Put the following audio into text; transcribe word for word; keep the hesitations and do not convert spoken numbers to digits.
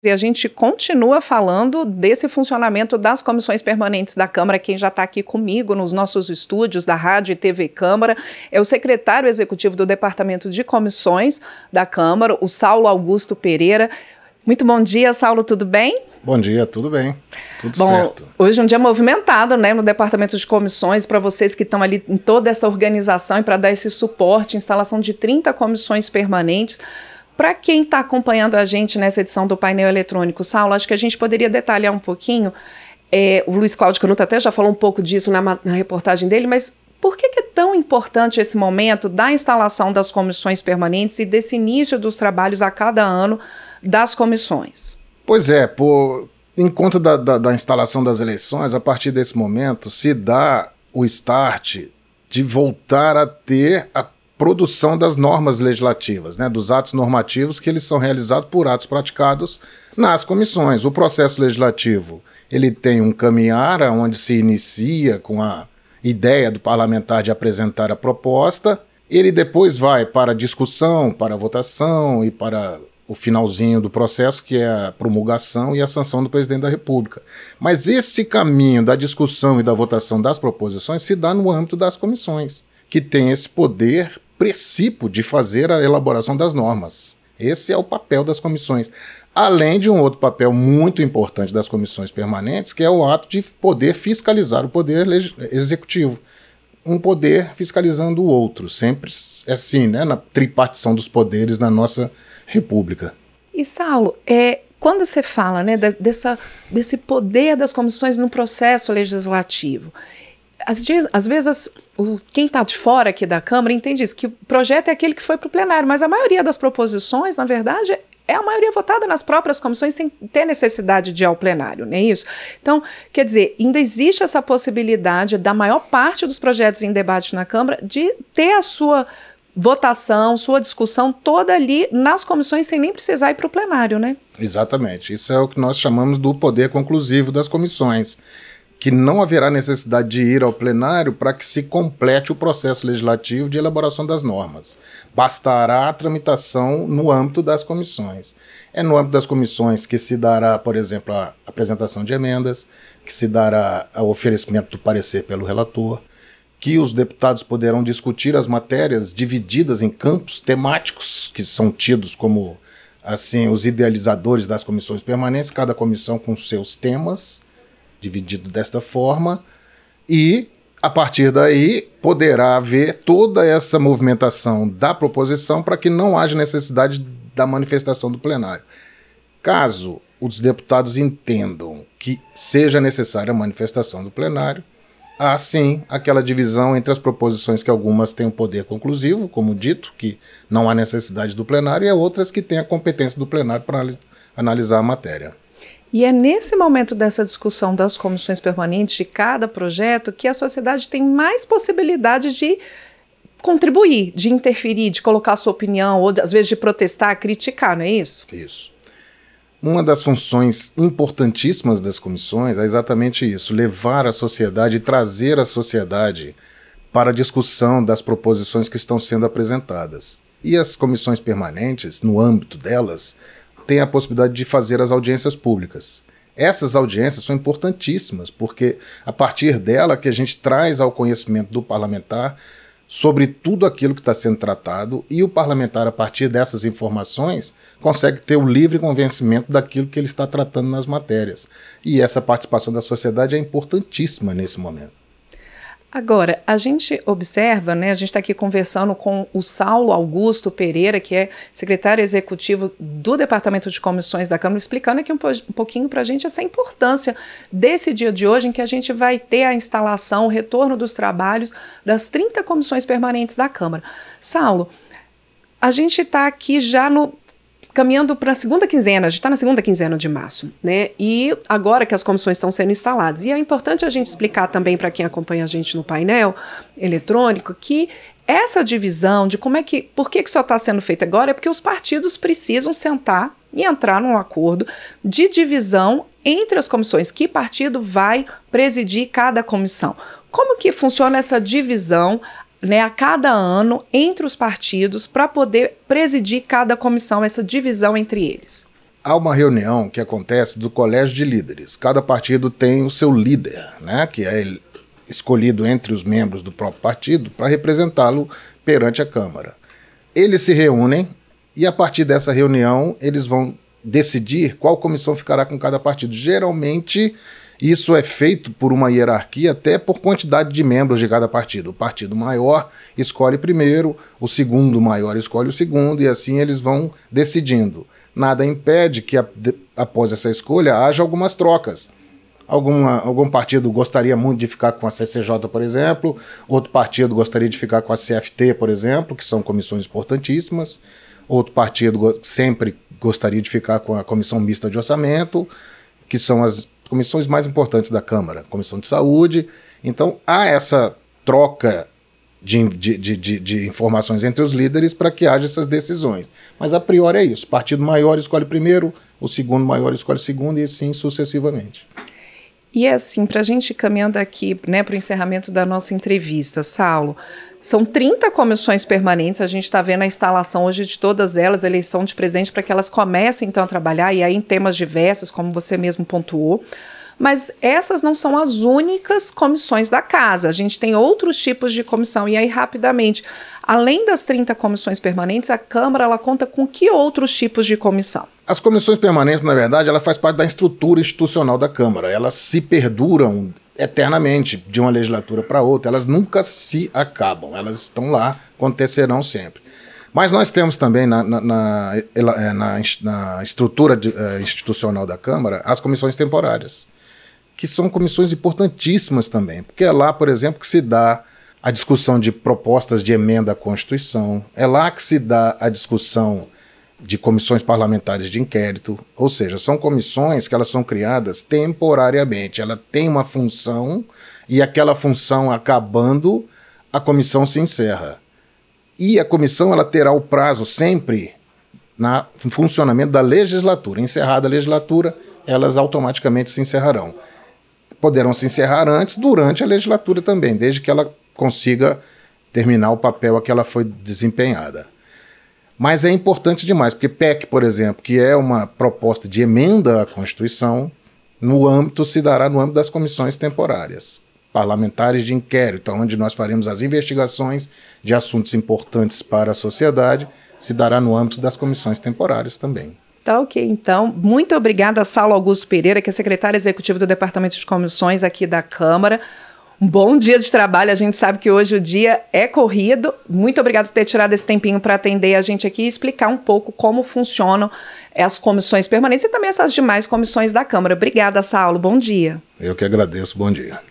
E a gente continua falando desse funcionamento das comissões permanentes da Câmara. Quem já está aqui comigo nos nossos estúdios da Rádio e T V Câmara é o secretário executivo do Departamento de Comissões da Câmara, o Saulo Augusto Pereira. Muito bom dia, Saulo, tudo bem? Bom dia, tudo bem, tudo bom, certo. Hoje é um dia movimentado, né, no Departamento de Comissões, para vocês que estão ali em toda essa organização e para dar esse suporte, instalação de trinta comissões permanentes. Para quem está acompanhando a gente nessa edição do painel eletrônico, Saulo, acho que a gente poderia detalhar um pouquinho, é, o Luiz Cláudio Canuto até já falou um pouco disso na, na reportagem dele, mas por que, que é tão importante esse momento da instalação das comissões permanentes e desse início dos trabalhos a cada ano das comissões? Pois é, por, em conta da, da, da instalação das eleições, a partir desse momento se dá o start de voltar a ter a produção das normas legislativas, né, dos atos normativos que eles são realizados por atos praticados nas comissões. O processo legislativo, ele tem um caminhar onde se inicia com a ideia do parlamentar de apresentar a proposta, ele depois vai para a discussão, para a votação e para o finalzinho do processo, que é a promulgação e a sanção do presidente da República. Mas esse caminho da discussão e da votação das proposições se dá no âmbito das comissões, que tem esse poder precípio de fazer a elaboração das normas. Esse é o papel das comissões. Além de um outro papel muito importante das comissões permanentes, que é o ato de poder fiscalizar o poder executivo. Um poder fiscalizando o outro. Sempre é assim, né, na tripartição dos poderes na nossa República. E, Saulo, é, quando você fala, né, de, dessa, desse poder das comissões no processo legislativo, Às, às vezes, o, quem está de fora aqui da Câmara entende isso, que o projeto é aquele que foi para o plenário, mas a maioria das proposições, na verdade, é a maioria votada nas próprias comissões sem ter necessidade de ir ao plenário, não é isso? Então, quer dizer, ainda existe essa possibilidade da maior parte dos projetos em debate na Câmara de ter a sua votação, sua discussão toda ali nas comissões sem nem precisar ir para o plenário, né? Exatamente. Isso é o que nós chamamos do poder conclusivo das comissões, que não haverá necessidade de ir ao plenário para que se complete o processo legislativo de elaboração das normas. Bastará a tramitação no âmbito das comissões. É no âmbito das comissões que se dará, por exemplo, a apresentação de emendas, que se dará o oferecimento do parecer pelo relator, que os deputados poderão discutir as matérias divididas em campos temáticos, que são tidos como assim, os idealizadores das comissões permanentes, cada comissão com seus temas, dividido desta forma, e, a partir daí, poderá haver toda essa movimentação da proposição para que não haja necessidade da manifestação do plenário. Caso os deputados entendam que seja necessária a manifestação do plenário, há sim aquela divisão entre as proposições que algumas têm o poder conclusivo, como dito, que não há necessidade do plenário, e outras que têm a competência do plenário para analisar a matéria. E é nesse momento dessa discussão das comissões permanentes de cada projeto que a sociedade tem mais possibilidade de contribuir, de interferir, de colocar a sua opinião, ou às vezes de protestar, criticar, não é isso? Isso. Uma das funções importantíssimas das comissões é exatamente isso, levar a sociedade e trazer a sociedade para a discussão das proposições que estão sendo apresentadas. E as comissões permanentes, no âmbito delas, tem a possibilidade de fazer as audiências públicas. Essas audiências são importantíssimas, porque a partir dela que a gente traz ao conhecimento do parlamentar sobre tudo aquilo que está sendo tratado, e o parlamentar, a partir dessas informações, consegue ter o livre convencimento daquilo que ele está tratando nas matérias. E essa participação da sociedade é importantíssima nesse momento. Agora, a gente observa, né, a gente está aqui conversando com o Saulo Augusto Pereira, que é secretário executivo do Departamento de Comissões da Câmara, explicando aqui um, po- um pouquinho para a gente essa importância desse dia de hoje, em que a gente vai ter a instalação, o retorno dos trabalhos das trinta comissões permanentes da Câmara. Saulo, a gente está aqui já no... caminhando para a segunda quinzena, a gente está na segunda quinzena de março, né? E agora que as comissões estão sendo instaladas. E é importante a gente explicar também para quem acompanha a gente no painel eletrônico que essa divisão de como é que, por que, que só está sendo feita agora é porque os partidos precisam sentar e entrar num acordo de divisão entre as comissões. Que partido vai presidir cada comissão? Como que funciona essa divisão, né, a cada ano entre os partidos para poder presidir cada comissão, essa divisão entre eles? há uma reunião que acontece do colégio de líderes. Cada partido tem o seu líder, né, que é escolhido entre os membros do próprio partido para representá-lo perante a Câmara. Eles se reúnem e, a partir dessa reunião, eles vão decidir qual comissão ficará com cada partido. Geralmente, isso é feito por uma hierarquia, até por quantidade de membros de cada partido. O partido maior escolhe primeiro, o segundo maior escolhe o segundo, e assim eles vão decidindo. Nada impede que, a, de, após essa escolha, haja algumas trocas. Alguma, algum partido gostaria muito de ficar com a C C J, por exemplo, outro partido gostaria de ficar com a C F T, por exemplo, que são comissões importantíssimas, outro partido go- sempre gostaria de ficar com a Comissão Mista de Orçamento, que são as comissões mais importantes da Câmara, Comissão de Saúde. Então, há essa troca de, de, de, de, de informações entre os líderes para que haja essas decisões. Mas, a priori, é isso. O partido maior escolhe primeiro, o segundo maior escolhe segundo, e assim sucessivamente. E assim, para a gente ir caminhando aqui, né, para o encerramento da nossa entrevista, Saulo, são trinta comissões permanentes, a gente está vendo a instalação hoje de todas elas, a eleição de presidente, para que elas comecem então a trabalhar, e aí em temas diversos, como você mesmo pontuou. Mas essas não são as únicas comissões da casa, a gente tem outros tipos de comissão, e aí rapidamente, além das trinta comissões permanentes, a Câmara ela conta com que outros tipos de comissão? As comissões permanentes, na verdade, ela faz parte da estrutura institucional da Câmara, elas se perduram eternamente de uma legislatura para outra, elas nunca se acabam, elas estão lá, acontecerão sempre. Mas nós temos também na, na, na, na, na estrutura de, uh, institucional da Câmara as comissões temporárias, que são comissões importantíssimas também, porque é lá, por exemplo, que se dá a discussão de propostas de emenda à Constituição, é lá que se dá a discussão de comissões parlamentares de inquérito, ou seja, são comissões que elas são criadas temporariamente, ela tem uma função e aquela função acabando, a comissão se encerra. E a comissão ela terá o prazo sempre na, no funcionamento da legislatura. Encerrada a legislatura, elas automaticamente se encerrarão. Poderão se encerrar antes, durante a legislatura também, desde que ela consiga terminar o papel a que ela foi desempenhada. Mas é importante demais, porque P E C, por exemplo, que é uma proposta de emenda à Constituição, no âmbito, se dará no âmbito das comissões temporárias, parlamentares de inquérito, onde nós faremos as investigações de assuntos importantes para a sociedade, se dará no âmbito das comissões temporárias também. Tá ok, então, muito obrigada a Saulo Augusto Pereira, que é secretário executivo do Departamento de Comissões aqui da Câmara. Um bom dia de trabalho, a gente sabe que hoje o dia é corrido. Muito obrigado por ter tirado esse tempinho para atender a gente aqui e explicar um pouco como funcionam as comissões permanentes e também essas demais comissões da Câmara. Obrigada, Saulo, bom dia. Eu que agradeço, bom dia.